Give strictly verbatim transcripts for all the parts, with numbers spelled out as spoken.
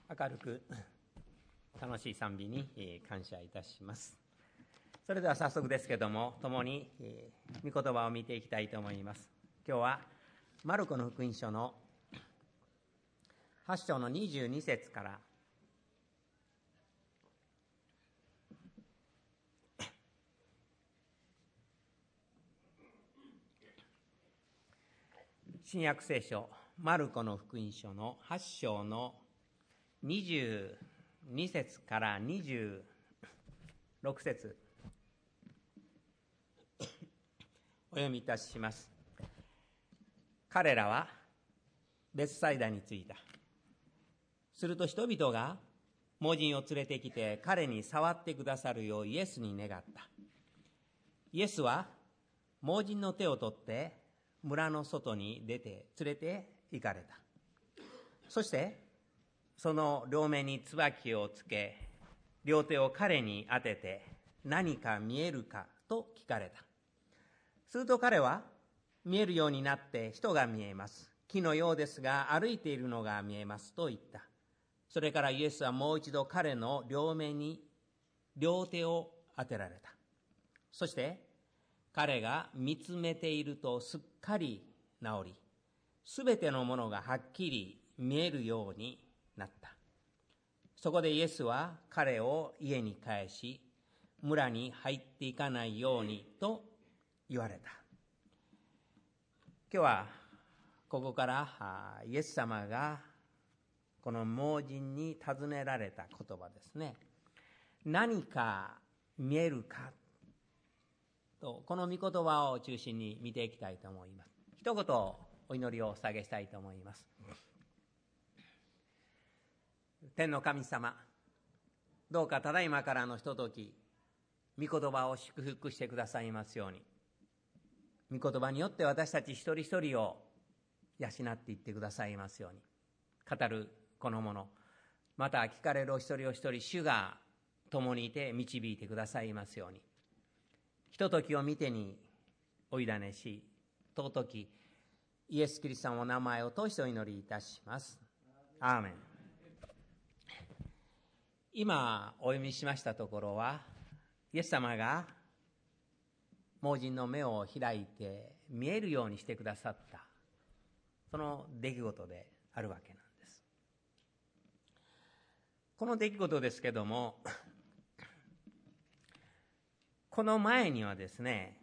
明るく楽しい賛美に感謝いたします。それでは早速ですけども、共に御言葉を見ていきたいと思います。今日はマルコの福音書のはち章のにじゅうに節から新約聖書マルコの福音書のはち章のにじゅうに節からにじゅうろく節お読みいたします。彼らはベツサイダに着いた。すると人々が盲人を連れてきて彼に触ってくださるようイエスに願った。イエスは盲人の手を取って村の外に出て連れて行かれた。そしてその両目に椿をつけ、両手を彼に当てて、何か見えるかと聞かれた。すると彼は、見えるようになって人が見えます。木のようですが歩いているのが見えますと言った。それからイエスはもう一度彼の両目に両手を当てられた。そして彼が見つめているとすっかり治り、すべてのものがはっきり見えるようになった。そこでイエスは彼を家に帰し、村に入っていかないようにと言われた。今日はここからイエス様がこの盲人に尋ねられた言葉ですね。何か見えるかと、この御言葉を中心に見ていきたいと思います。一言お祈りを捧げしたいと思います。天の神様、どうかただいまからのひととき、御言葉を祝福してくださいますように。御言葉によって私たち一人一人を養っていってくださいますように。語るこのもの、また聞かれるお一人お一人、主が共にいて導いてくださいますように。ひとときを見てにお委ねし、尊きイエス・キリストのお名前を通してお祈りいたします。アーメン。今お読みしましたところは、イエス様が盲人の目を開いて見えるようにしてくださったその出来事であるわけなんです。この出来事ですけども、この前にはですね、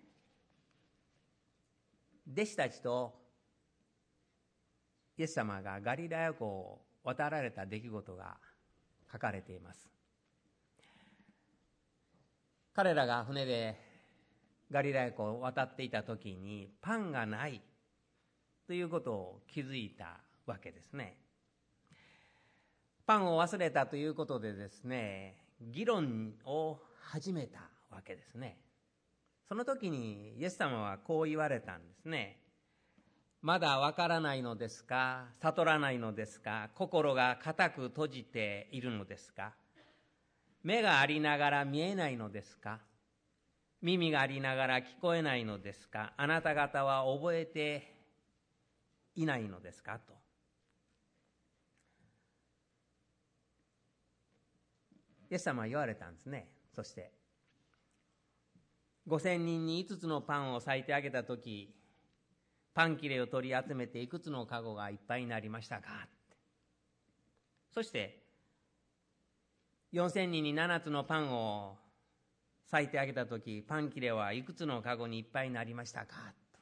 弟子たちとイエス様がガリラヤ湖を渡られた出来事が書かれています。彼らが船でガリラヤ湖を渡っていた時にパンがないということを気づいたわけですね。パンを忘れたということでですね、議論を始めたわけですね。その時にイエス様はこう言われたんですね。まだわからないのですか？悟らないのですか？心が固く閉じているのですか？目がありながら見えないのですか？耳がありながら聞こえないのですか？あなた方は覚えていないのですか？と。イエス様は言われたんですね。そして五千人に五つのパンを割いてあげたとき、パン切れを取り集めていくつのカゴがいっぱいになりましたか？そして四千人に七つのパンを割いてあげたとき、パン切れはいくつのカゴにいっぱいになりましたか？と。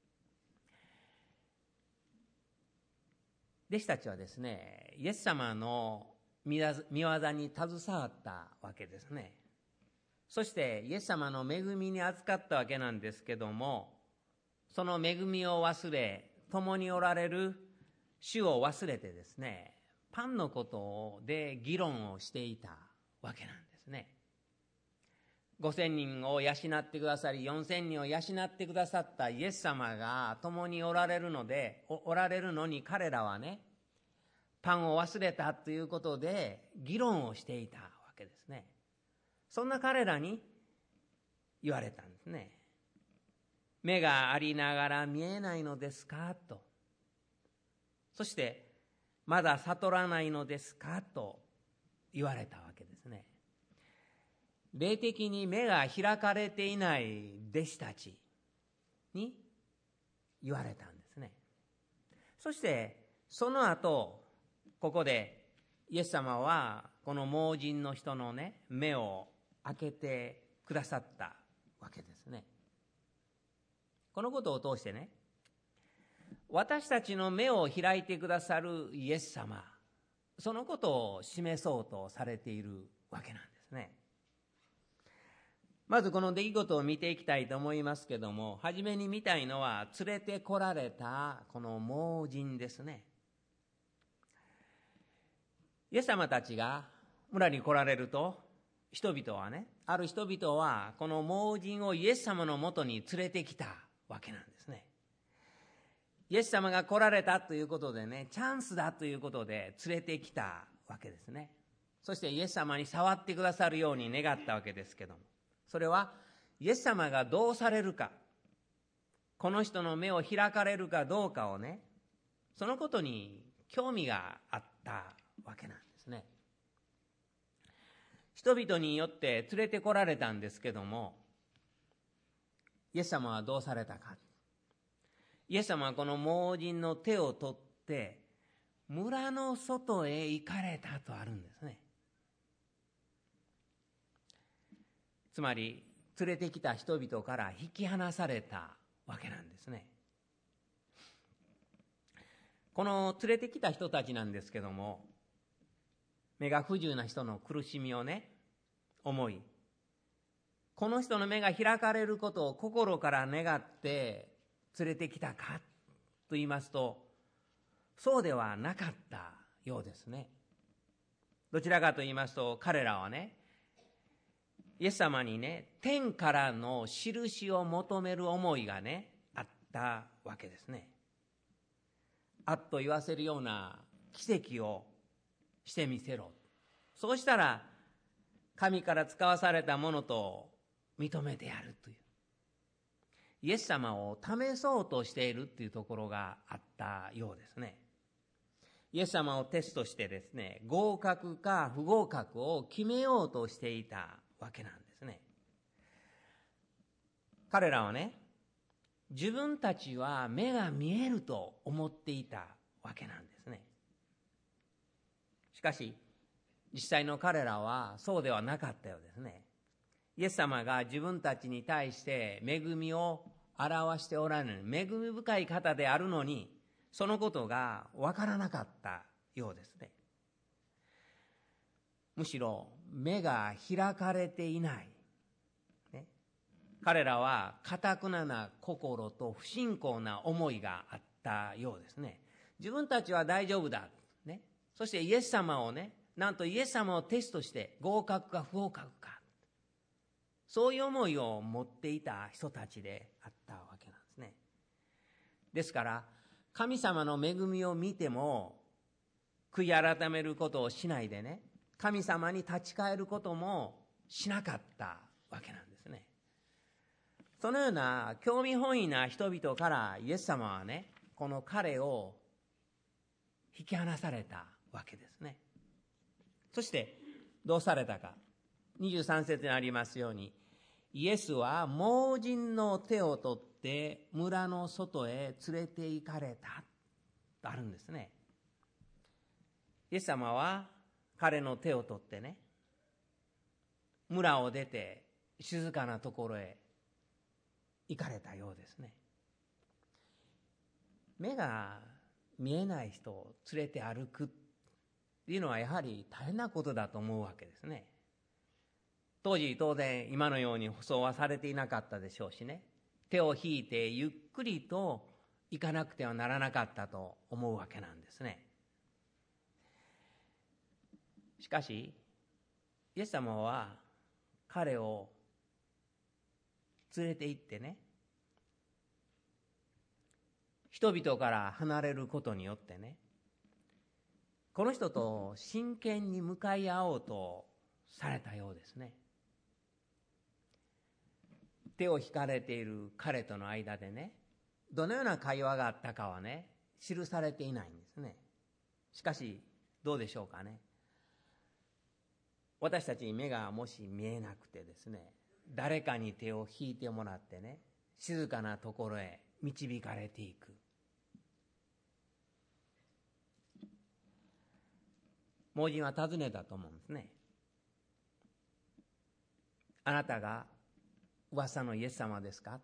弟子たちはですね、イエス様の御業に携わったわけですね。そしてイエス様の恵みに預かったわけなんですけども、その恵みを忘れ、共におられる主を忘れてですね、パンのことで議論をしていたわけなんですね。五千人を養ってくださり、四千人を養ってくださったイエス様が共におられるので、おられるのに彼らはね、パンを忘れたということで議論をしていたわけですね。そんな彼らに言われたんですね。目がありながら見えないのですか？と。そしてまだ悟らないのですかと言われたわけですね。霊的に目が開かれていない弟子たちに言われたんですね。そしてその後、ここでイエス様はこの盲人の人のね、目を開けてくださったわけですね。このことを通してね、私たちの目を開いてくださるイエス様、そのことを示そうとされているわけなんですね。まずこの出来事を見ていきたいと思いますけども、初めに見たいのは連れてこられたこの盲人ですね。イエス様たちが村に来られると、人々はね、ある人々はこの盲人をイエス様のもとに連れてきたわけなんですね。イエス様が来られたということでね、チャンスだということで連れてきたわけですね。そしてイエス様に触ってくださるように願ったわけですけども、それはイエス様がどうされるか、この人の目を開かれるかどうかをね、そのことに興味があったわけなんですね。人々によって連れてこられたんですけども、イエス様はどうされたか。イエス様はこの盲人の手を取って村の外へ行かれたとあるんですね。つまり連れてきた人々から引き離されたわけなんですね。この連れてきた人たちなんですけども、目が不自由な人の苦しみをね、思い、この人の目が開かれることを心から願って連れてきたかと言いますと、そうではなかったようですね。どちらかと言いますと、彼らはね、イエス様にね、天からの印を求める思いがね、あったわけですね。あっと言わせるような奇跡をしてみせろ。そうしたら神から使わされたものと認めてやるという、イエス様を試そうとしているというところがあったようですね。イエス様をテストしてですね、合格か不合格を決めようとしていたわけなんですね。彼らはね、自分たちは目が見えると思っていたわけなんですね。しかし実際の彼らはそうではなかったようですね。イエス様が自分たちに対して恵みを表しておられる、恵み深い方であるのに、そのことが分からなかったようですね。むしろ目が開かれていない、ね、彼らは堅くなな心と不信仰な思いがあったようですね。自分たちは大丈夫だ、ね、そしてイエス様をね、なんとイエス様をテストして合格か不合格か、そういう思いを持っていた人たちであったわけなんですね。ですから神様の恵みを見ても悔い改めることをしないでね、神様に立ち返ることもしなかったわけなんですね。そのような興味本位な人々からイエス様はね、この彼を引き離されたわけですね。そしてどうされたか。にじゅうさん節にありますように、イエスは盲人の手を取って村の外へ連れて行かれたとあるんですね。イエス様は彼の手を取ってね、村を出て静かなところへ行かれたようですね。目が見えない人を連れて歩くっていうのはやはり大変なことだと思うわけですね。当時当然今のように舗装はされていなかったでしょうしね、手を引いてゆっくりと行かなくてはならなかったと思うわけなんですね。しかしイエス様は彼を連れて行ってね、人々から離れることによってね、この人と真剣に向かい合おうとされたようですね。手を引かれている彼との間でね、どのような会話があったかはね、記されていないんですね。 しかしどうでしょうかね。私たちに目がもし見えなくてですね、誰かに手を引いてもらってね、静かなところへ導かれていく。盲人は尋ねたと思うんですね。あなたが噂のイエス様ですか？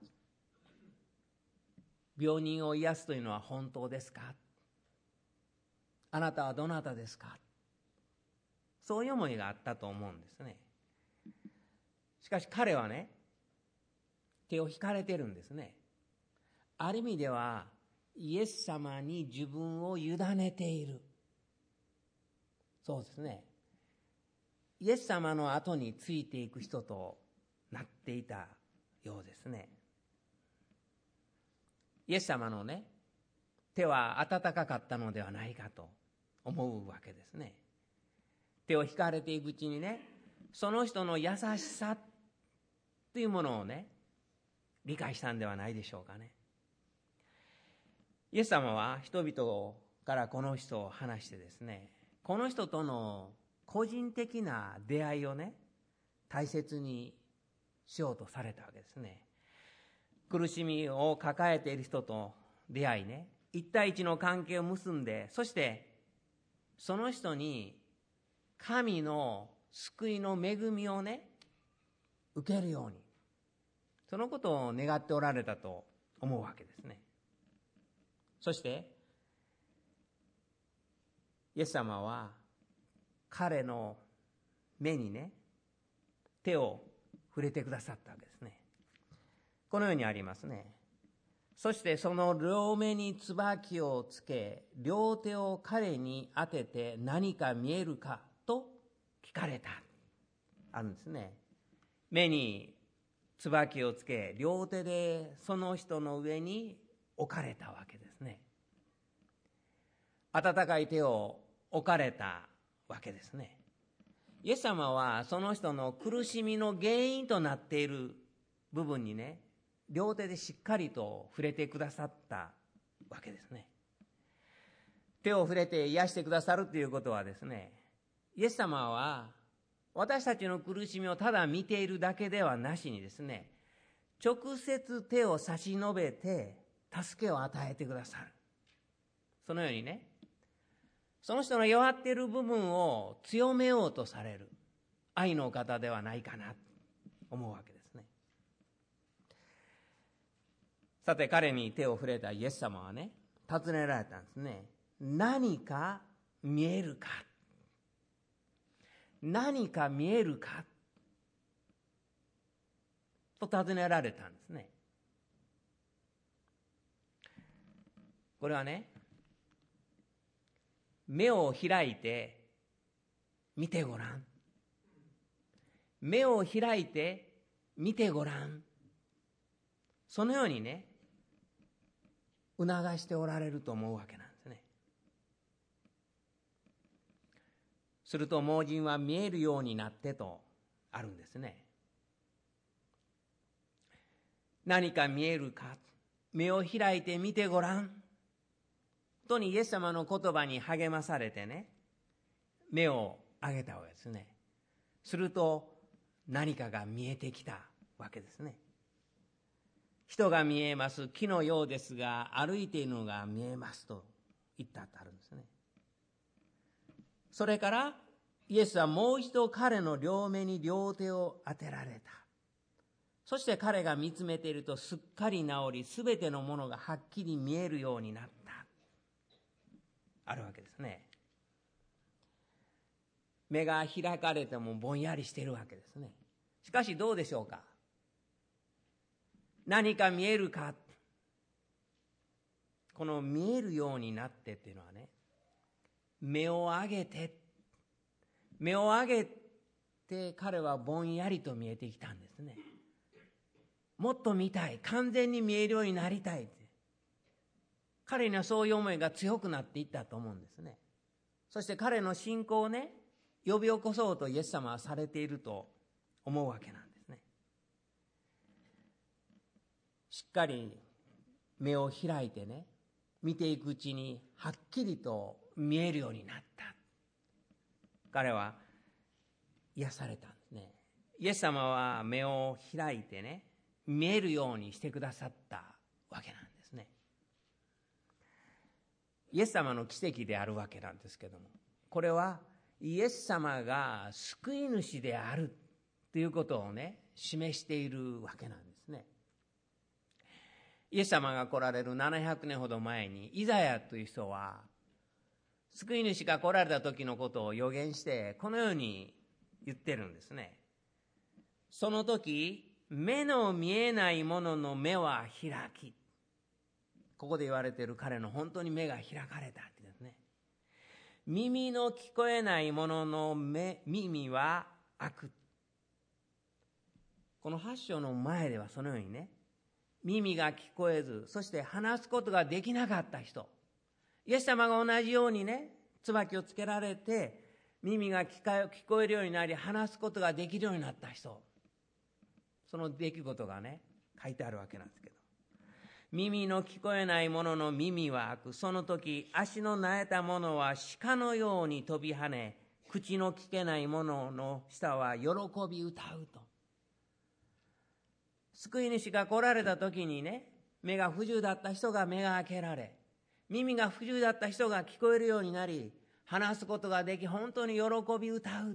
病人を癒すというのは本当ですか？あなたはどなたですか？そういう思いがあったと思うんですね。しかし彼はね、手を引かれてるんですね。ある意味ではイエス様に自分を委ねている。そうですね。イエス様の後についていく人となっていたようですね。イエス様のね、手は温かかったのではないかと思うわけですね。手を引かれていくうちにね、その人の優しさというものをね、理解したんではないでしょうかね。イエス様は人々からこの人を話してですね、この人との個人的な出会いをね、大切にしようとされたわけですね。苦しみを抱えている人と出会いね、一対一の関係を結んで、そしてその人に神の救いの恵みをね、受けるように、そのことを願っておられたと思うわけですね。そしてイエス様は彼の目にね、手を触れてくださったわけですね。このようにありますね。そしてその両目に椿をつけ、両手を彼に当てて、何か見えるかと聞かれた。あるんですね。目に椿をつけ、両手でその人の上に置かれたわけですね。温かい手を置かれたわけですね。イエス様はその人の苦しみの原因となっている部分にね、両手でしっかりと触れてくださったわけですね。手を触れて癒してくださるということはですね、イエス様は私たちの苦しみをただ見ているだけではなしにですね、直接手を差し伸べて助けを与えてくださる。そのようにね、その人の弱っている部分を強めようとされる愛の方ではないかなと思うわけですね。さて、彼に手を触れたイエス様はね、尋ねられたんですね。何か見えるか、何か見えるかと尋ねられたんですね。これはね、目を開いて見てごらん、目を開いて見てごらん、そのようにね、促しておられると思うわけなんですね。すると盲人は見えるようになってとあるんですね。何か見えるか、目を開いて見てごらんとにイエス様の言葉に励まされてね、目を上げたわけですね。すると何かが見えてきたわけですね。人が見えます、木のようですが歩いているのが見えますと言ったとあるんですね。それからイエスはもう一度彼の両目に両手を当てられた。そして彼が見つめているとすっかり治り、すべてのものがはっきり見えるようになった、あるわけですね。目が開かれてもぼんやりしているわけですね。しかしどうでしょうか。何か見えるか。この見えるようになってっていうのはね、目を上げて目を上げて彼はぼんやりと見えてきたんですね。もっと見たい、完全に見えるようになりたいって、彼にはそういう思いが強くなっていったと思うんですね。そして彼の信仰をね、呼び起こそうとイエス様はされていると思うわけなんですね。しっかり目を開いてね、 見ていくうちにはっきりと見えるようになった。彼は癒されたんですね。イエス様は目を開いてね、見えるようにしてくださったわけなんですね。イエス様の奇跡であるわけなんですけども、これはイエス様が救い主であるということをね、示しているわけなんですね。イエス様が来られるななひゃくねんほど前に、イザヤという人は救い主が来られた時のことを予言して、このように言ってるんですね。その時、目の見えないものの目は開き、ここで言われている彼の本当に目が開かれたってですね。耳の聞こえないものの目耳は開く。このはち章の前ではそのようにね、耳が聞こえず、そして話すことができなかった人、イエス様が同じようにね、椿をつけられて耳が聞こえるようになり、話すことができるようになった人、その出来事がね書いてあるわけなんですけど、耳の聞こえないものの耳は開く。その時、足のなえたものは鹿のように飛び跳ね、口の聞けないものの舌は喜び歌うと。救い主が来られた時にね、目が不自由だった人が目が開けられ、耳が不自由だった人が聞こえるようになり、話すことができ、本当に喜び歌う。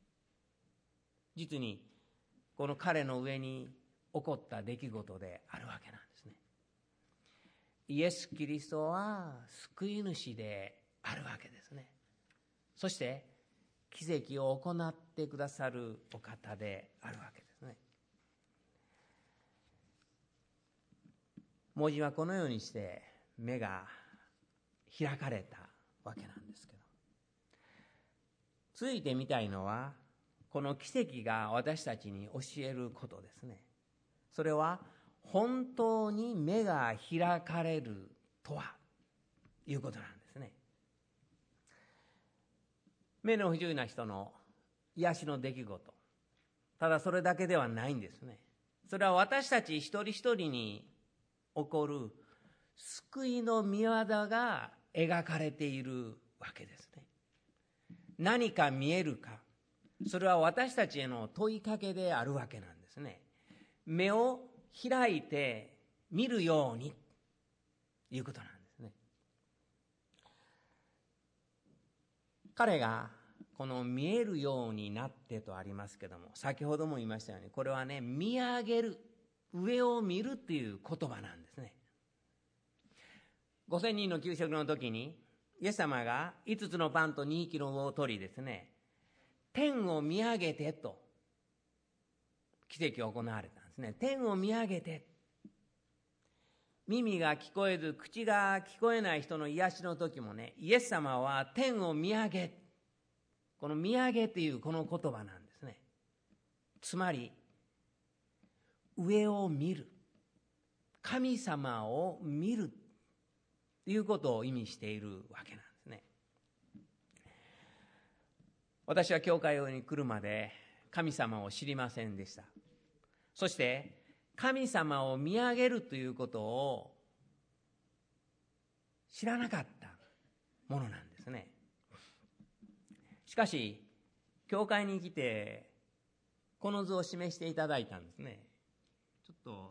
実にこの彼の上に起こった出来事であるわけなんですね。イエス・キリストは救い主であるわけですね。そして奇跡を行ってくださるお方であるわけですね。文字はこのようにして目が開かれたわけなんですけど、続いてみたいのは、この奇跡が私たちに教えることですね。それは本当に目が開かれるとはいうことなんですね。目の不自由な人の癒しの出来事、ただそれだけではないんですね。それは私たち一人一人に起こる救いの御業が描かれているわけですね。何か見えるか、それは私たちへの問いかけであるわけなんですね。目を開いて見るようにということなんですね。彼がこの見えるようになってとありますけども、先ほども言いましたように、これはね、見上げる、上を見るっていう言葉なんですね。ごせんにんの給食の時にイエス様がいつつのパンとにひきの魚を取りですね、天を見上げてと奇跡が行われたんですね。天を見上げて、耳が聞こえず口が聞こえない人の癒しの時もね、イエス様は天を見上げ、この見上げというこの言葉なんですね。つまり上を見る、神様を見るということを意味しているわけなんですね。私は教会に来るまで神様を知りませんでした。そして神様を見上げるということを知らなかったものなんですね。しかし教会に来てこの図を示していただいたんですね。ちょっと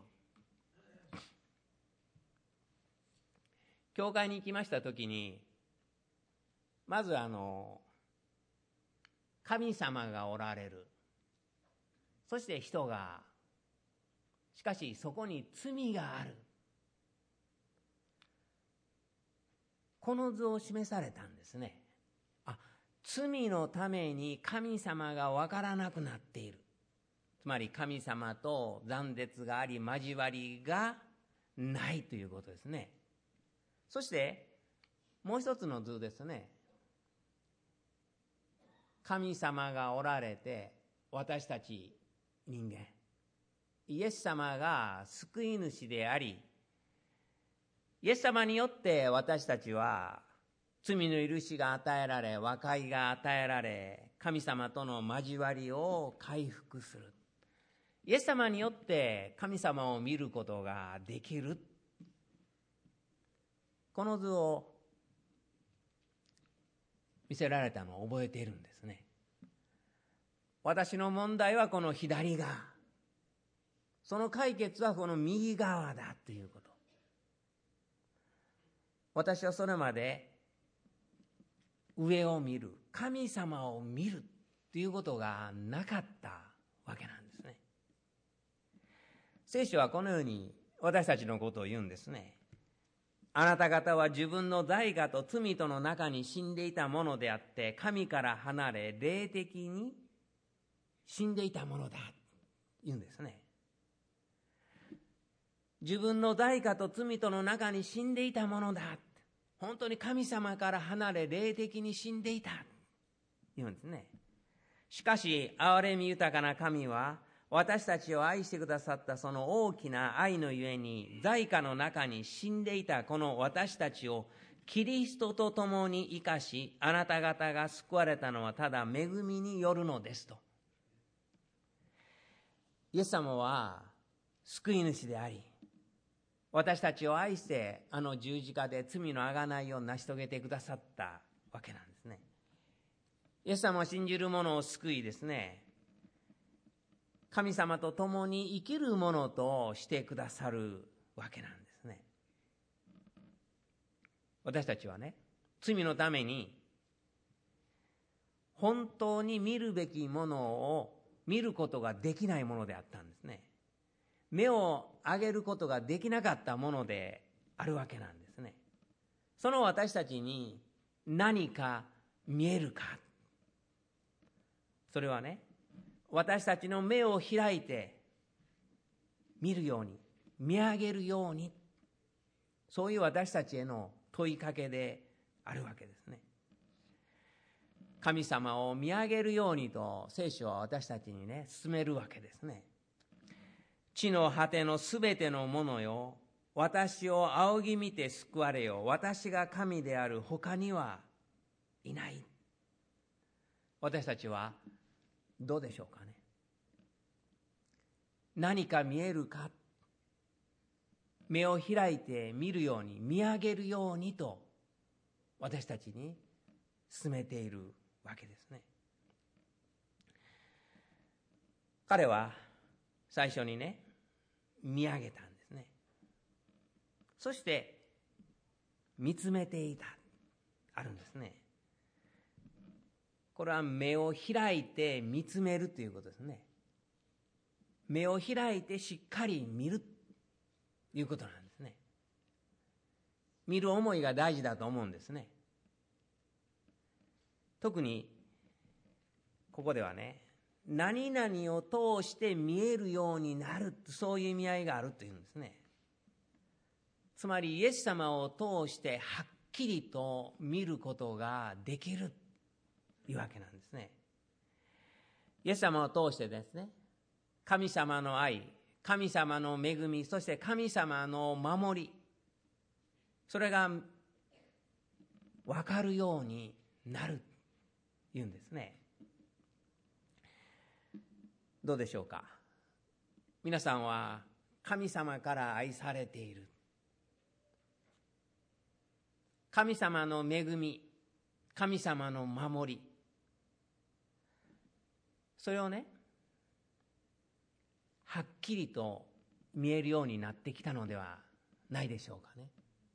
教会に行きましたときに、まずあの神様がおられる、そして人が、しかしそこに罪がある、この図を示されたんですね。あ、罪のために神様が分からなくなっている、つまり神様と断絶があり交わりがないということですね。そしてもう一つの図ですね。神様がおられて、私たち人間、イエス様が救い主であり、イエス様によって私たちは罪の許しが与えられ、和解が与えられ、神様との交わりを回復する。イエス様によって神様を見ることができる。 この図を見せられたのを覚えているんですね。私の問題はこの左側、その解決はこの右側だということ。私はそれまで上を見る、神様を見るということがなかったわけなんですね。聖書はこのように私たちのことを言うんですね。あなた方は自分の罪過と罪との中に死んでいたものであって、神から離れ霊的に死んでいたものだと言うんですね。自分の罪過と罪との中に死んでいたものだ。本当に神様から離れ霊的に死んでいた言うんですね。しかし憐れみ豊かな神は私たちを愛してくださったその大きな愛のゆえに、罪過の中に死んでいたこの私たちをキリストと共に生かし、あなた方が救われたのはただ恵みによるのですと。イエス様は救い主であり、私たちを愛してあの十字架で罪の贖いを成し遂げてくださったわけなんですね。イエス様を信じる者を救いですね、神様と共に生きるものとしてくださるわけなんですね。私たちはね、罪のために本当に見るべきものを見ることができないものであったんですね。目を上げることができなかったものであるわけなんですね。その私たちに何か見えるか、それはね、私たちの目を開いて見るように、見上げるように、そういう私たちへの問いかけであるわけですね。神様を見上げるようにと聖書は私たちにね、勧めるわけですね。地の果てのすべてのものよ、私を仰ぎ見て救われよ。私が神である他にはいない。私たちはどうでしょうかね。何か見えるか、目を開いて見るように、見上げるようにと私たちに勧めているわけですね。彼は最初にね、見上げたんですね。そして見つめていた、あるんですね。これは目を開いて見つめるということですね。目を開いてしっかり見るということなんですね。見る思いが大事だと思うんですね。特にここではね、何々を通して見えるようになる、そういう意味合いがあるというんですね。つまりイエス様を通してはっきりと見ることができるというわけなんですね。イエス様を通してですね、神様の愛、神様の恵み、そして神様の守り、それが分かるようになるというんですね。どうでしょうか。皆さんは神様から愛されている。神様の恵み、神様の守り、それをね、はっきりと見えるようになってきたのではないでしょうかね。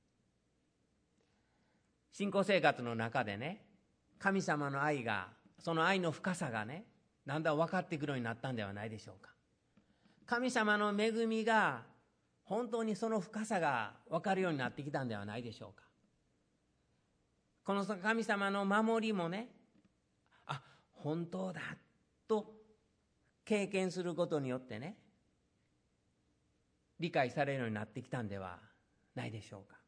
信仰生活の中でね、神様の愛が、その愛の深さがね、だんだん分かってくるようになったんではないでしょうか。神様の恵みが本当にその深さが分かるようになってきたんではないでしょうか。この神様の守りもね、あ、本当だと経験することによってね、理解されるようになってきたんではないでしょうか。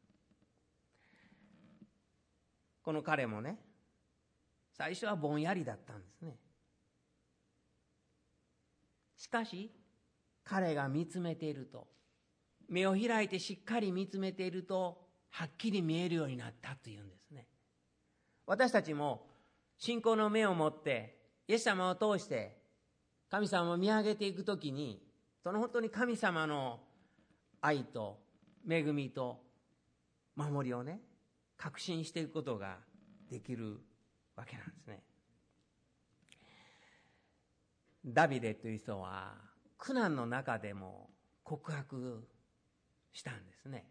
この彼もね、最初はぼんやりだったんですね。しかし彼が見つめていると、目を開いてしっかり見つめていると、はっきり見えるようになったというんですね。私たちも信仰の目を持ってイエス様を通して神様を見上げていくときに、その本当に神様の愛と恵みと守りをね確信していくことができるわけなんですね。ダビデという人は苦難の中でも告白したんですね。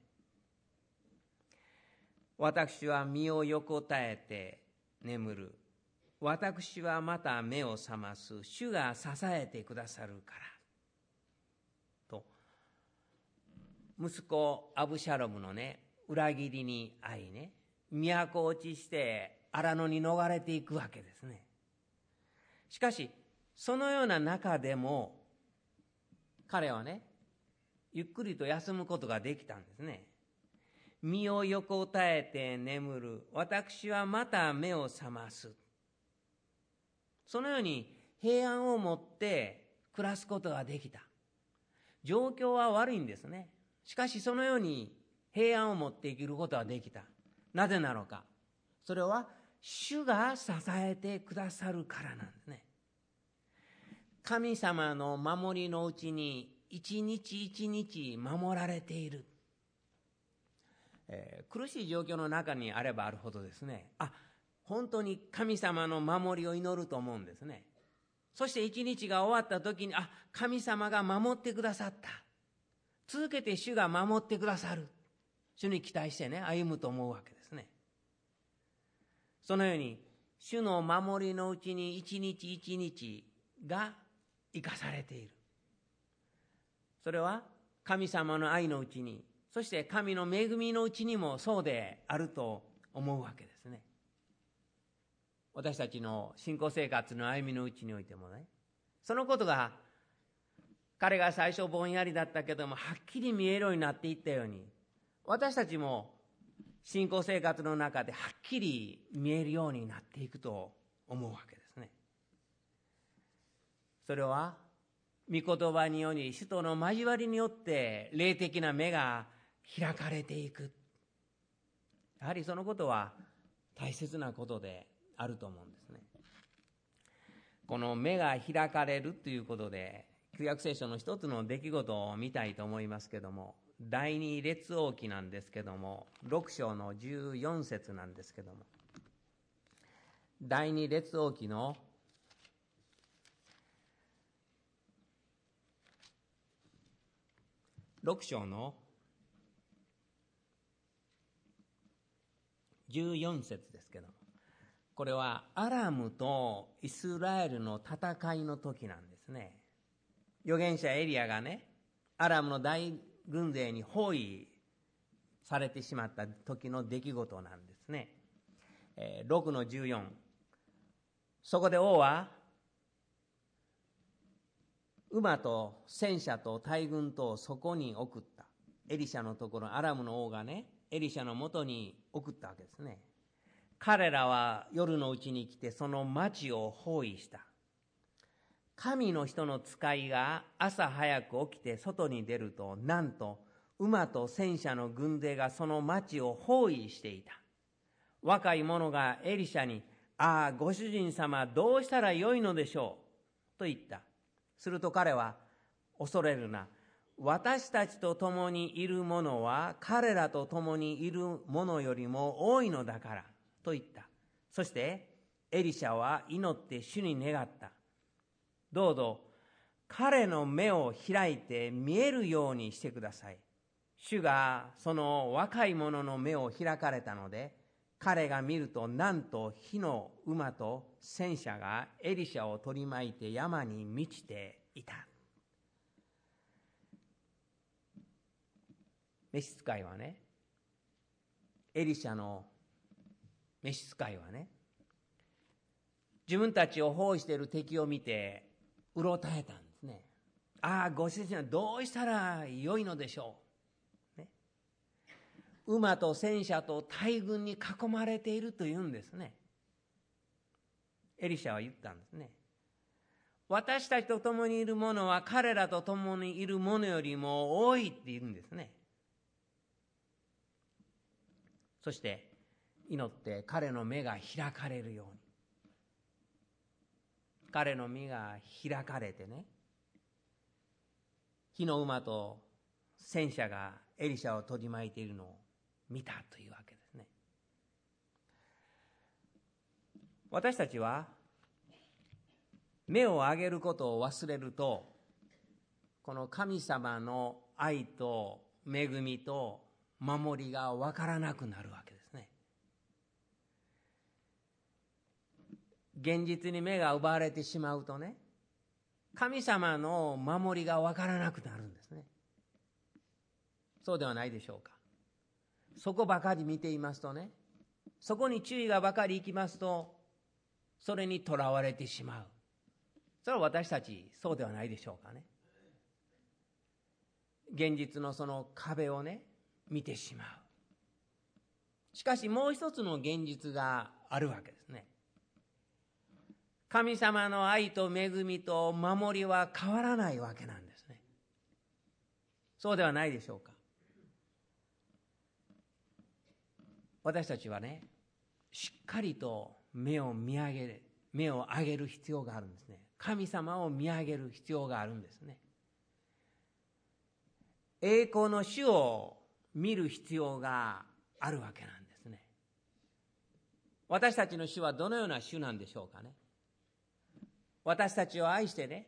私は身を横たえて眠る。私はまた目を覚ます。主が支えてくださるから。と、息子アブシャロムのね、裏切りに遭いね、都落ちして荒野に逃れていくわけですね。しかし、そのような中でも、彼はね、ゆっくりと休むことができたんですね。身を横たえて眠る。私はまた目を覚ます。そのように平安を持って暮らすことができた。状況は悪いんですね。しかしそのように平安を持って生きることができた。なぜなのか。それは主が支えてくださるからなんですね。神様の守りのうちに一日一日守られている。えー、苦しい状況の中にあればあるほどですね、あ、本当に神様の守りを祈ると思うんですね。そして一日が終わった時に、あ、神様が守ってくださった。続けて主が守ってくださる。主に期待してね、歩むと思うわけですね。そのように、主の守りのうちに一日一日が生かされている。それは神様の愛のうちに、そして神の恵みのうちにもそうであると思うわけですね。私たちの信仰生活の歩みのうちにおいてもね、そのことが彼が最初ぼんやりだったけどもはっきり見えるようになっていったように、私たちも信仰生活の中ではっきり見えるようになっていくと思うわけですね。それは御言葉により、主との交わりによって霊的な目が開かれていく。やはりそのことは大切なことであると思うんですね。この目が開かれるということで、旧約聖書の一つの出来事を見たいと思いますけども、第二列王記なんですけども、ろく章のじゅうよん節なんですけども、第二列王記のろく章のじゅうよん節ですけども、これはアラムとイスラエルの戦いの時なんですね。預言者エリアがね、アラムの大軍勢に包囲されてしまった時の出来事なんですね。えー、ろくのじゅうよん、そこで王は馬と戦車と大軍とをそこに送った。エリシャのところ、アラムの王がね、エリシャのもとに送ったわけですね。彼らは夜のうちに来てその町を包囲した。神の人の使いが朝早く起きて外に出ると、なんと馬と戦車の軍勢がその町を包囲していた。若い者がエリシャに、ああ、ご主人様、どうしたらよいのでしょうと言った。すると彼は、恐れるな。私たちと共にいる者は彼らと共にいる者よりも多いのだからと言った。そしてエリシャは祈って主に願った。どうぞ彼の目を開いて見えるようにしてください。主がその若い者の目を開かれたので、彼が見ると、なんと火の馬と戦車がエリシャを取り巻いて山に満ちていた。召使いはね、エリシャの召使いはね、自分たちを包囲している敵を見てうろたえたんですね。ああ、ご主人はどうしたらよいのでしょう、ね、馬と戦車と大軍に囲まれているというんですね。エリシャは言ったんですね。私たちと共にいる者は彼らと共にいる者よりも多いって言うんですね。そして祈って彼の目が開かれるように。彼の目が開かれてね、火の馬と戦車がエリシャを取り巻いているのを見たというわけですね。私たちは目を上げることを忘れると、この神様の愛と恵みと守りが分からなくなるわけですね。現実に目が奪われてしまうとね、神様の守りが分からなくなるんですね。そうではないでしょうか。そこばかり見ていますとね、そこに注意がばかりいきますと、それにとらわれてしまう。それは私たちそうではないでしょうかね。現実のその壁をね、見てしまう。しかしもう一つの現実があるわけですね。神様の愛と恵みと守りは変わらないわけなんですね。そうではないでしょうか。私たちはね、しっかりと目を見上げる、目を上げる必要があるんですね。神様を見上げる必要があるんですね。栄光の主を見る必要があるわけなんですね。私たちの主はどのような主なんでしょうかね。私たちを愛してね、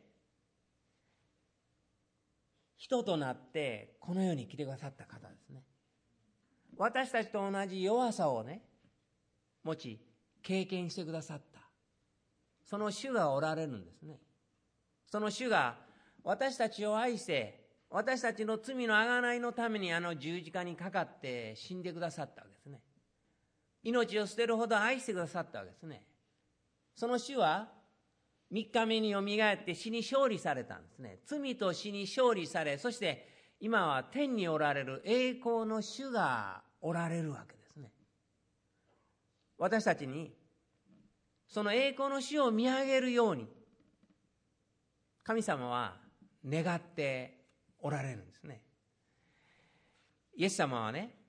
人となってこの世に来てくださった方ですね。私たちと同じ弱さをね、持ち経験してくださった、その主がおられるんですね。その主が私たちを愛して、私たちの罪の贖いのためにあの十字架にかかって死んでくださったわけですね。命を捨てるほど愛してくださったわけですね。その主は三日目によみがえって死に勝利されたんですね。罪と死に勝利され、そして今は天におられる栄光の主がおられるわけですね。私たちにその栄光の主を見上げるように神様は願っておられるんですね。イエス様はね、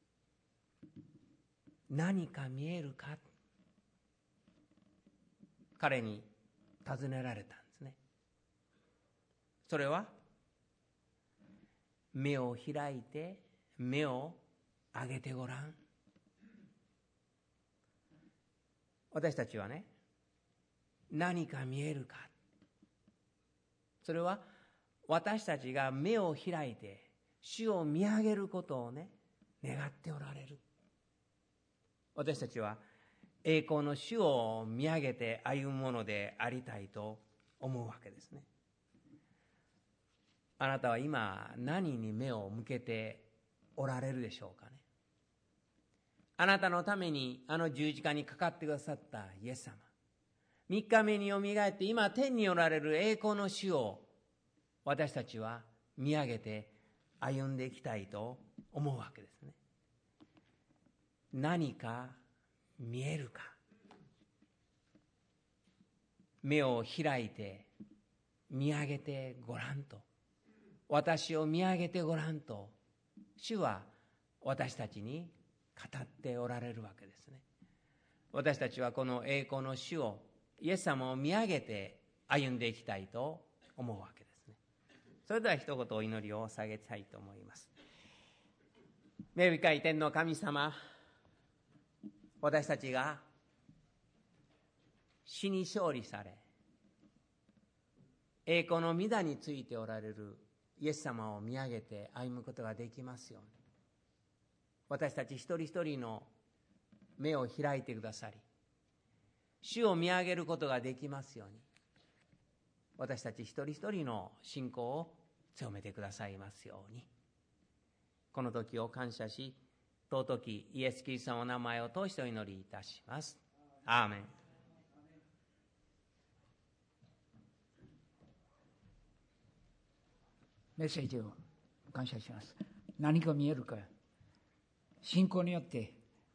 何か見えるか、彼に尋ねられたんですね。それは目を開いて目を上げてごらん。私たちはね、何か見えるか、それは私たちが目を開いて主を見上げることをね、願っておられる。私たちは栄光の主を見上げて歩むものでありたいと思うわけですね。あなたは今何に目を向けておられるでしょうかね。あなたのためにあの十字架にかかってくださったイエス様、三日目によみがえって今天におられる栄光の主を私たちは見上げて歩んでいきたいと思うわけですね。何か見えるか、目を開いて見上げてごらんと、私を見上げてごらんと主は私たちに語っておられるわけですね。私たちはこの栄光の主を、イエス様を見上げて歩んでいきたいと思うわけですね。それでは一言お祈りを下げたいと思います。恵み深い天の神様、私たちが死に勝利され栄光の御座についておられるイエス様を見上げて歩むことができますように、私たち一人一人の目を開いてくださり、主を見上げることができますように、私たち一人一人の信仰を強めてくださいますように。この時を感謝し、尊きイエス・キリストのお名前を通してお祈りいたします。アーメン。 メッセージを感謝します。何か見えるか、信仰によって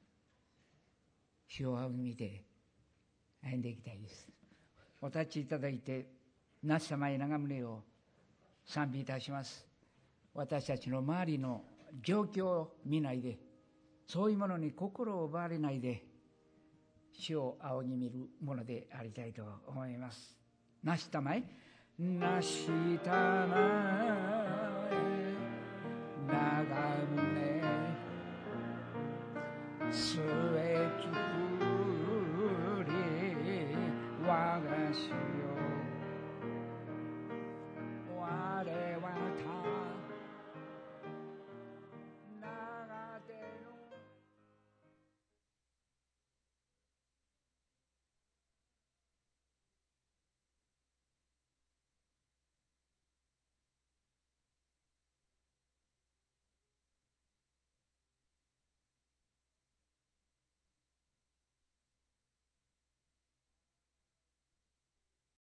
主を仰ぎ見て歩んでいきたいです。お立ちいただいて、なす様へ長宗を賛美いたします。私たちの周りの状況を見ないで、そういうものに心を奪われないで、主を仰ぎ見るものでありたいと思います。なしたまえなしたまえ長宗す